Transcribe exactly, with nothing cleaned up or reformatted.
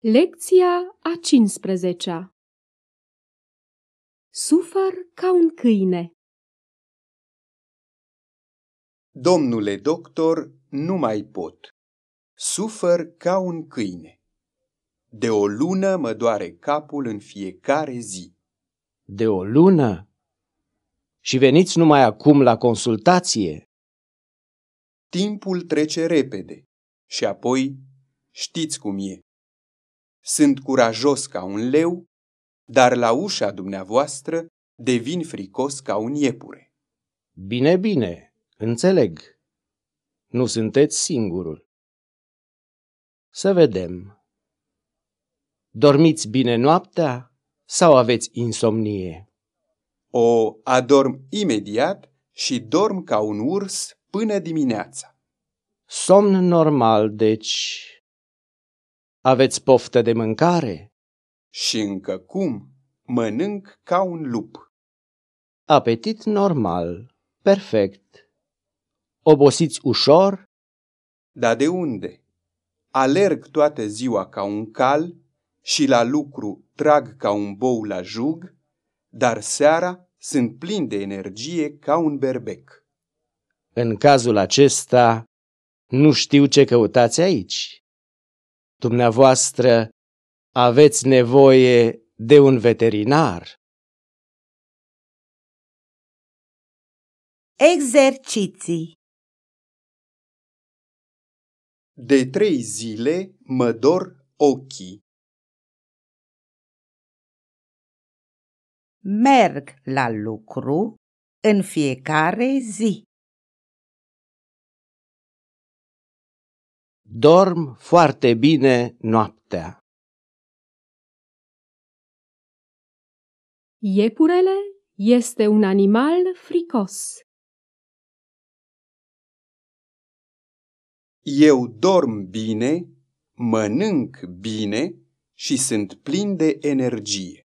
Lecția a cincizecea. Sufăr ca un câine. Domnule doctor, nu mai pot. Sufăr ca un câine. De o lună mă doare capul în fiecare zi. De o lună? Și veniți numai acum la consultație? Timpul trece repede și apoi știți cum e. Sunt curajos ca un leu, dar la ușa dumneavoastră devin fricos ca un iepure. Bine, bine, înțeleg. Nu sunteți singurul. Să vedem. Dormiți bine noaptea sau aveți insomnie? O adorm imediat și dorm ca un urs până dimineața. Somn normal, deci. Aveți poftă de mâncare? Și încă cum? Mănânc ca un lup. Apetit normal, perfect. Obosiți ușor? Dar de unde? Alerg toată ziua ca un cal și la lucru trag ca un bou la jug, dar seara sunt plin de energie ca un berbec. În cazul acesta, nu știu ce căutați aici. Dumneavoastră aveți nevoie de un veterinar. Exerciții. De trei zile mă dor ochii. Merg la lucru în fiecare zi. Dorm foarte bine noaptea. Iepurele este un animal fricos. Eu dorm bine, mănânc bine și sunt plin de energie.